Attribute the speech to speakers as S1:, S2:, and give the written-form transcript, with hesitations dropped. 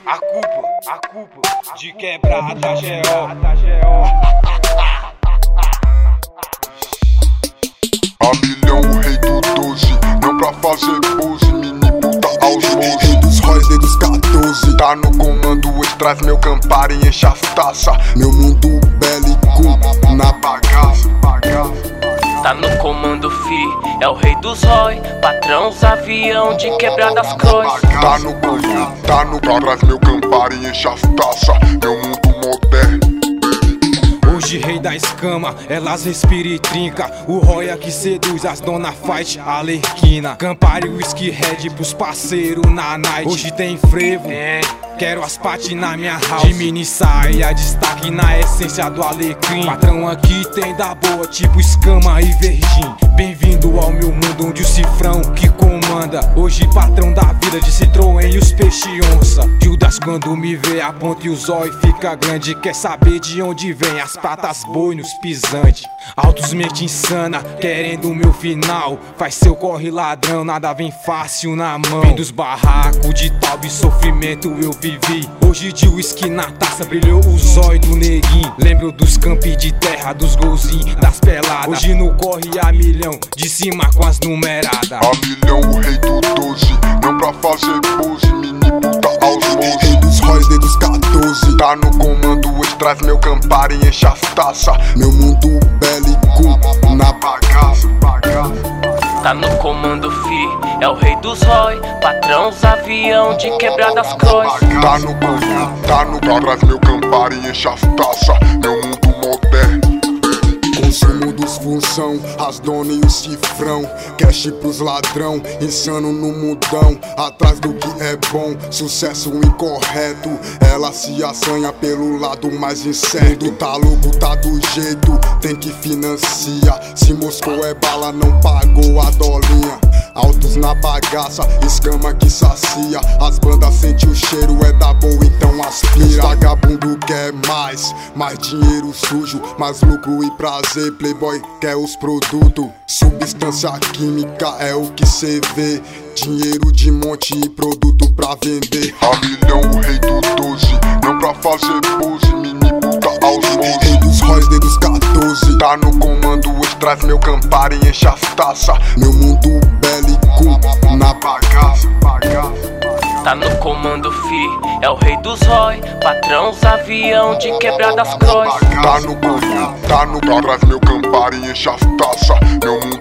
S1: A culpa de quebrada G.O.
S2: A milhão, o rei do 12, não pra fazer pose, mini puta aos moços. Rei dos Royce, rei dos 14, tá no comando, hoje traz meu Campari e enche as taças. Meu mundo bélico, na bagaça.
S3: Tá no comando, fi, é o rei dos Roy, patrão os avião de quebradas cross.
S2: Tá no comando, tá no traz meu Campari e enche as taças. Meu mundo moderno.
S1: Hoje rei da escama, elas respira e trinca. O Roya que seduz as dona fight, Alerquina. Campari, whisky red pros parceiros na night. Hoje tem frevo, quero as paty na minha house. De mini saia, destaque na essência do alecrim. Patrão aqui tem da boa, tipo escama e verdinho. Bem-vindo ao meu mundo onde o cifrão que comanda. Hoje patrão da vida de Citroën e os peixe onça. Judas quando me vê aponta e o zóio fica grande. Quer saber de onde vem as pratas boi nos pisantes. Altos mente insana, querendo o meu final. Faz seu corre ladrão, nada vem fácil na mão. Vem dos barracos de tal e sofrimento eu vivi. Hoje de whisky na taça brilhou o zóio do neguinho. Lembro dos campi de terra, dos golzinhos, das peladas. Hoje no corre a milhão, de cima com as numeradas.
S2: A milhão, o rei do 12, não pra fazer pose, mini puta aos moços. Rei dos Royce, rei dos 14, tá no comando, hoje traz meu Campari e enche as taças. Meu mundo bélico, na bagaça.
S3: Tá no comando, fi, é o rei dos Roy, patrão os avião de quebradas cross.
S2: Tá no comando, tá no traz meu Campari e enche as taças. Meu mundo moderno. Consumo dos função, as donas e o cifrão. Cash pros ladrão, insano no mundão. Atrás do que é bom, sucesso incorreto. Ela se assanha pelo lado mais incerto. Tá louco, tá do jeito, tem que financiar. Se Moscou é bala, não pagou a dolinha. Altos na bagaça, escama que sacia. As bandas sente o cheiro, é da boa, então aspira. Vagabundo quer mais dinheiro sujo, mais lucro e prazer. Playboy quer os produtos, substância química é o que cê vê. Dinheiro de monte e produto pra vender. A milhão, o rei do 12, não pra fazer pose, mini puta aos moços. Rei dos Royce, rei dos 14, tá no comando, hoje traz meu Campari e enche as taças. Meu mundo bélico, na bagaça.
S3: Tá no comando, fi, é o rei dos Roy, patrão os avião de quebradas cross.
S2: Tá no comando, tá no traz meu Campari e enche as taças. Meu mundo